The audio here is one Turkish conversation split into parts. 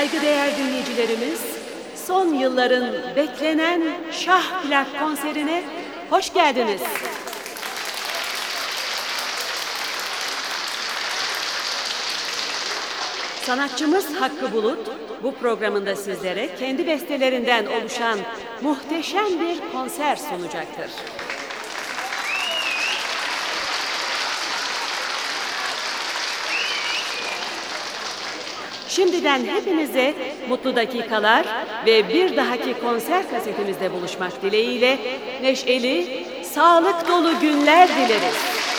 Saygıdeğer dinleyicilerimiz, son yılların beklenen Şah Plak konserine hoş geldiniz. Sanatçımız Hakkı Bulut, bu programında sizlere kendi bestelerinden oluşan muhteşem bir konser sunacaktır. Şimdiden hepinize mutlu dakikalar ve bir dahaki konser kasetimizde buluşmak dileğiyle neşeli, sağlık dolu günler dileriz.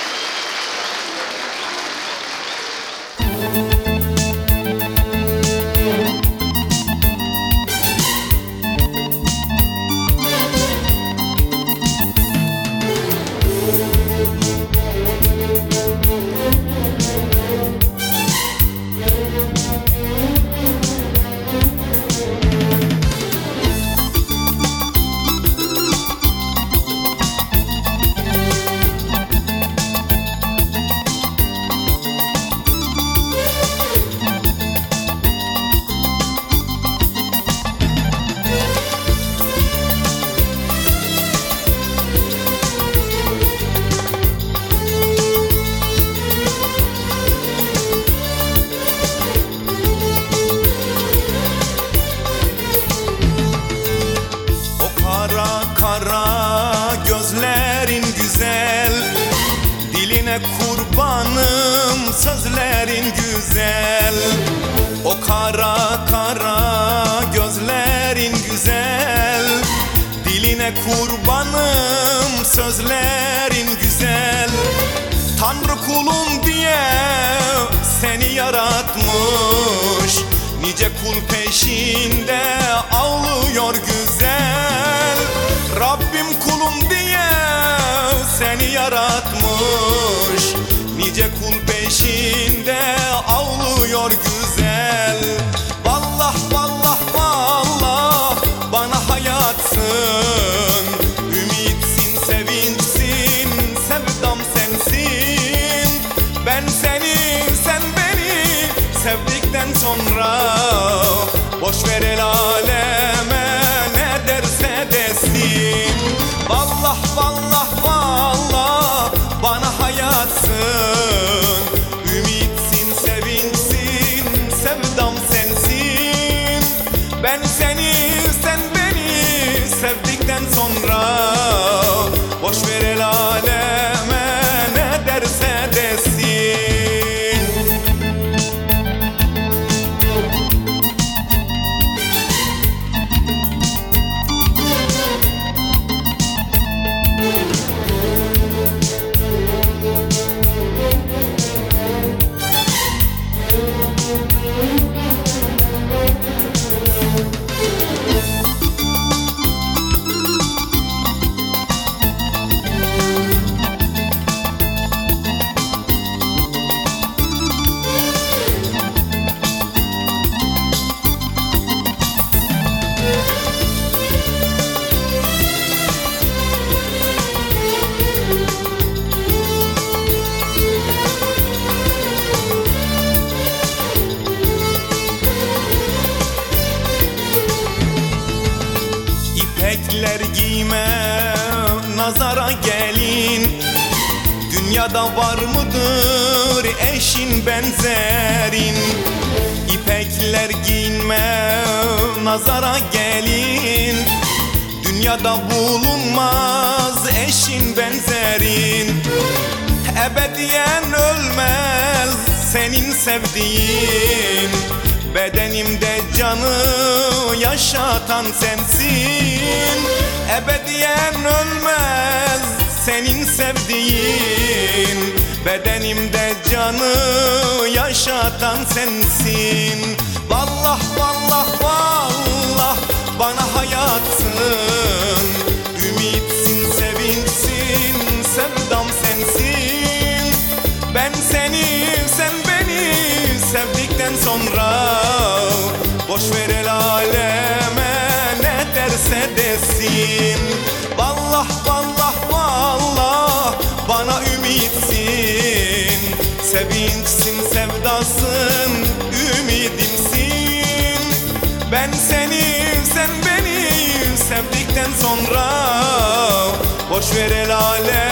Kara gözlerin güzel, diline kurbanım sözlerin güzel. O kara gözlerin güzel, diline kurbanım sözlerin güzel. Tanrı kulum diye seni yaratmış, nice kul peşinde ağlıyor güzel. Rabbim kulum diye seni yaratmış, nice kul peşinde ağlıyor güzel. Vallah vallah vallah bana hayatsın, ümitsin, sevinçsin, sevdam sensin. Ben seni, sen beni sevdikten sonra boş ver el aleme ne derse desin. Vallah vallah vallah bana hayatsın, ümitsin, sevinçsin, sevdam sensin. Ben seni, sen beni sevdikten sonra boş ver el aleme ne derse desin. İpekler giyme nazara gelin, dünyada var mıdır eşin benzerin? İpekler giyme nazara gelin, dünyada bulunmaz eşin benzerin. Ebediyen ölmez senin sevdiğin, bedenimde canı yaşatan sensin. Ebediyen ölmez senin sevdiğin, bedenimde canı yaşatan sensin. Vallah vallah vallah bana hayatsın, ümitsin, sevinçsin, sevdam sensin. Ben seni, sen beni sevdikten sonra boş ver el aleme ne derse desin. Vallah vallah vallah bana ümitsin, sevinçsin, sevdasın, ümidimsin. sevdikten sonra boş ver el alem